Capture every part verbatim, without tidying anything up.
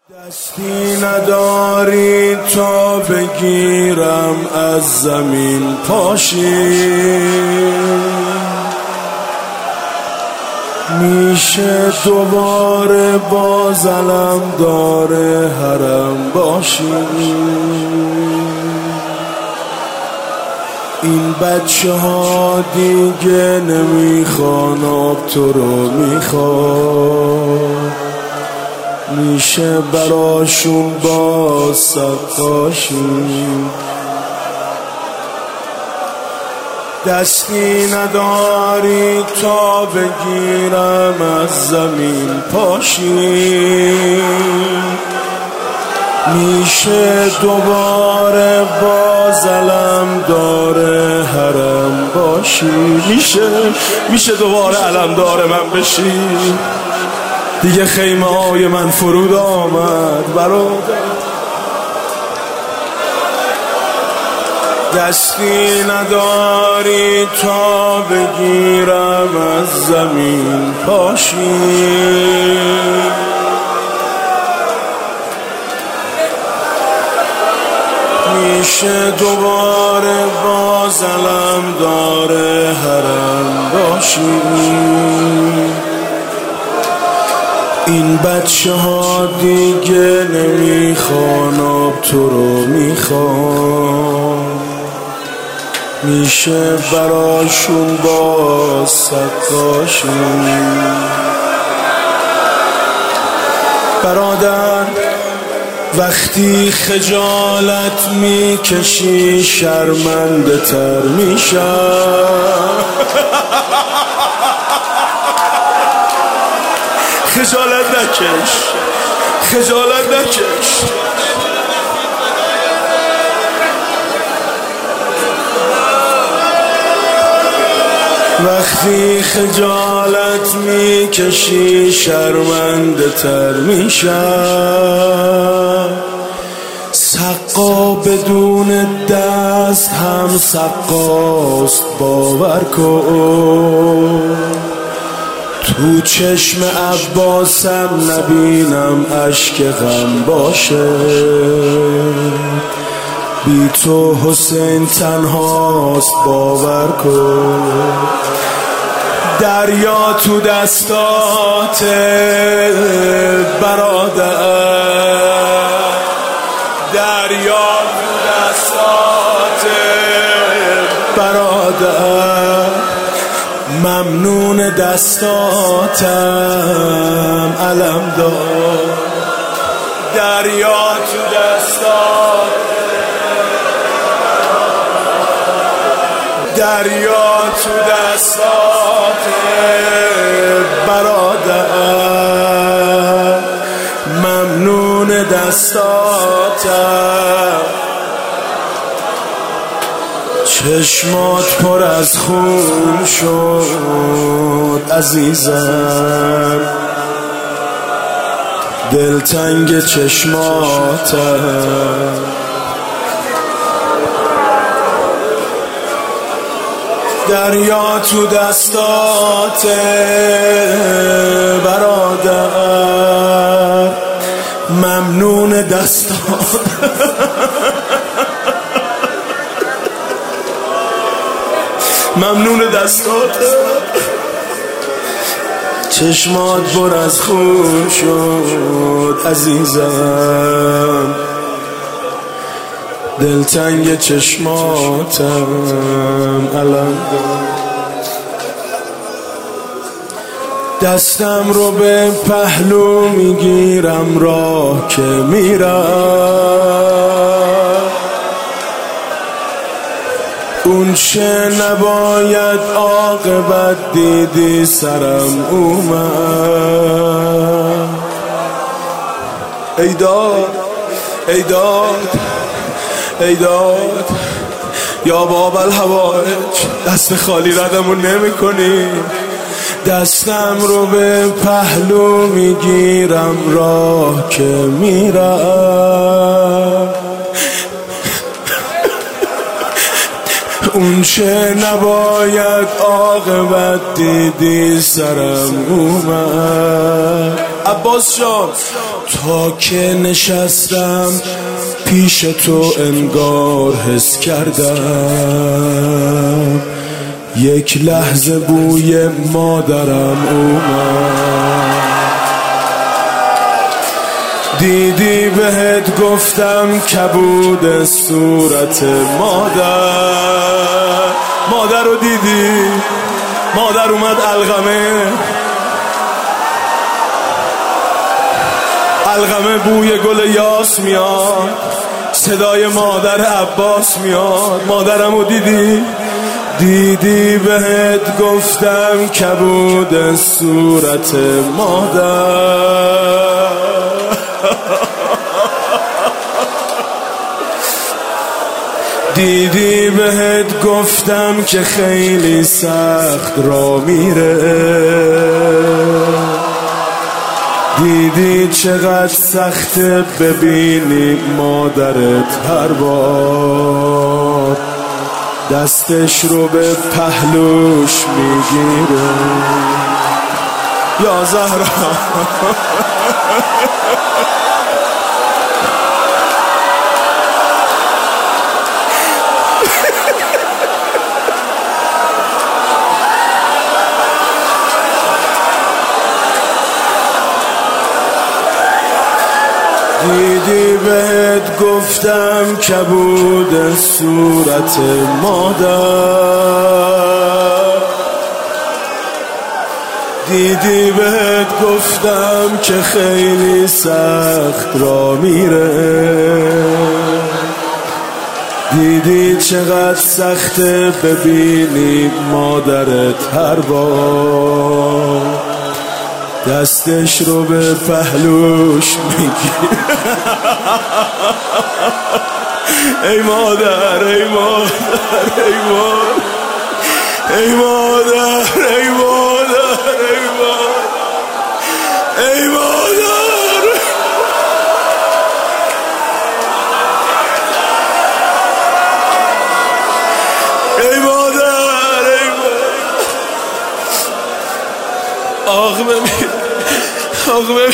دستی نداری تا بگیرم از زمین پاشی، میشه دوباره باز علمدار حرم باشی. این بچه ها دیگه نمیخوان آب، تو رو میخوان، میشه براشون باز سقاشی. دستی نداری تا بگیرم از زمین پاشی، میشه دوباره باز علمدار حرم باشی. میشه میشه دوباره علمدار من بشی. دیگه خیمه های من فرود آمد برادر. دستی نداری تا بگیرم از زمین پاشی، میشه دوباره باز علمدار حرم باشی. این بچه ها دیگه نمیخوان آب، تو رو میخوان، میشه براشون باز سقاشی. برادر وقتی خجالت میکشی شرمنده تر میشم. خجالت نکش، خجالت نکش. وقتی خجالت میکشی شرمنده تر میشم. سقا بدون دست هم سقاست، باور کن. تو چشم عباسم نبینم اشک غم باشه. بی تو حسین تنهاست، باور کن. دریا تو دستات برادر، دریا تو دستات برادر. ممنون دستاتم علمدار. دریا تو دستات، دریا تو دستات برادر. ممنون دستاتم. چشمات پر از خون شد عزیزم، دلتنگ چشماتم. دریا تو دستات برادر. ممنون دستات. ممنون دستات. چشمات پر از خون شد عزیزم، دلتنگ چشماتم علمدار. دستم رو به پهلو میگیرم راه که میرم. اون چه نباید عاقبت دیدی سرم اومد. ای داد ای داد ای داد یا باب الحوائج، دست خالی ردمون نمی کنی. دستم رو به پهلو میگیرم راه که میرم. اون چه نباید عاقبت دیدی سرم اومد. عباس جان تا که نشستم پیش تو انگار حس کردم یک لحظه بوی مادرم اومد. دیدی بهت گفتم کبود صورت مادر. مادر رو دیدی؟ مادر اومد القمه القمه بوی گل یاس میاد، صدای مادر عباس میاد. مادرم رو دیدی؟ دیدی بهت گفتم کبود صورت مادر. دیدی بهت گفتم که خیلی سخت را میره. دیدی چقدر سخته ببینی مادرت هر بار دستش رو به پهلوش میگیره. یا زهرا دیدی بهت گفتم کبود صورت مادر. دیدی بهت گفتم که خیلی سخت را میره. دیدی چقدر سخته ببینی مادرت هر بار دستش رو به پهلوش میگیره. ای مادر ای مادر ای مادر ای مادر ای مادر ای مادر ای مادر ای مادر ای مادر. آخ ببین آخ ببین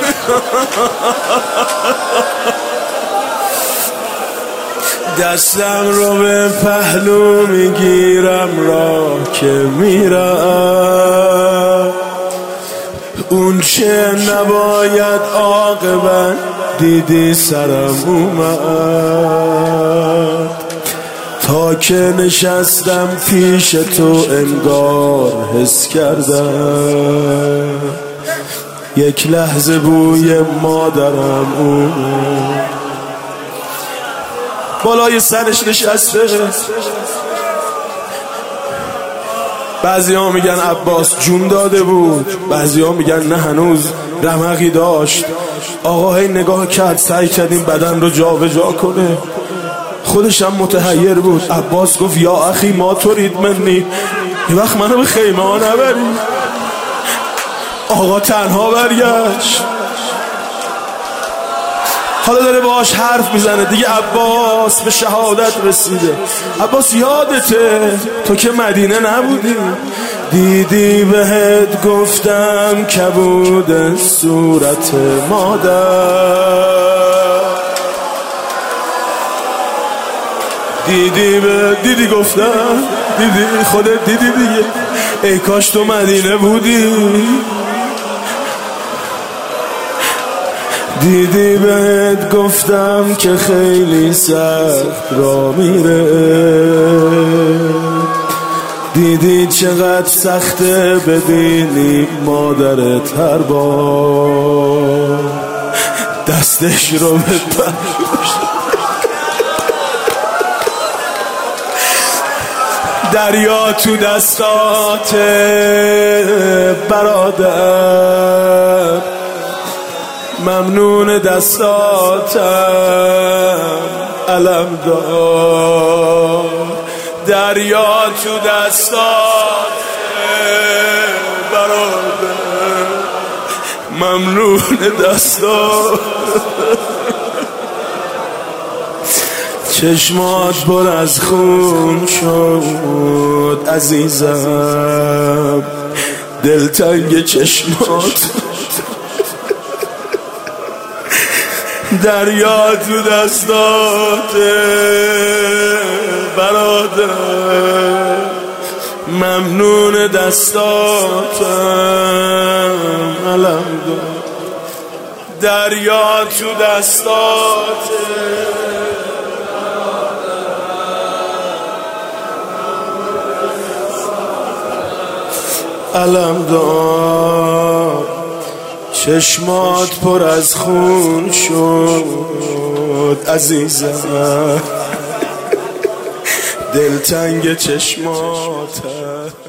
دستم رو به پهلو میگیرم را که میرم. اون چه نباید عاقبت دیدی سرم اومد. تا که نشستم پیش تو انگار حس کردم یک لحظه بوی مادرم اومد. بالای سرش نشسته. بعضی ها میگن عباس جون داده بود، بعضی ها میگن نه هنوز رمقی داشت. آقا هی نگاه کرد، سعی کرد این بدن رو جا به جا کنه. خودش هم متحیر بود. عباس گفت یا اخی ما ترید منی، یه وقت منو به خیمه ها نبری. آقا تنها برگشت. حالا داره باهاش حرف میزنه دیگه. عباس به شهادت رسیده. عباس یادته تو که مدینه نبودی؟ دیدی بهت گفتم کبود صورت مادر. دیدی به دیدی گفتم دیدی خودت دیدی دیگه. ای کاش تو مدینه بودی. دیدی بهت گفتم که خیلی سخت را میره. دیدی چقدر سخته ببینی مادرت هر بار دستش رو به پهلوش. دریا تو دستات برادر، ممنون دستاتم علم دار. دریا تو دستات برادر، ممنون دستات. چشمات پر از خون شد عزیزم، دلتنگ چشمات دریا تو دستاته برادر، ممنون دستاتم علم دار. دریا تو دستاته علم دار. چشمات پر از خون شد عزیزم، دلتنگ چشمات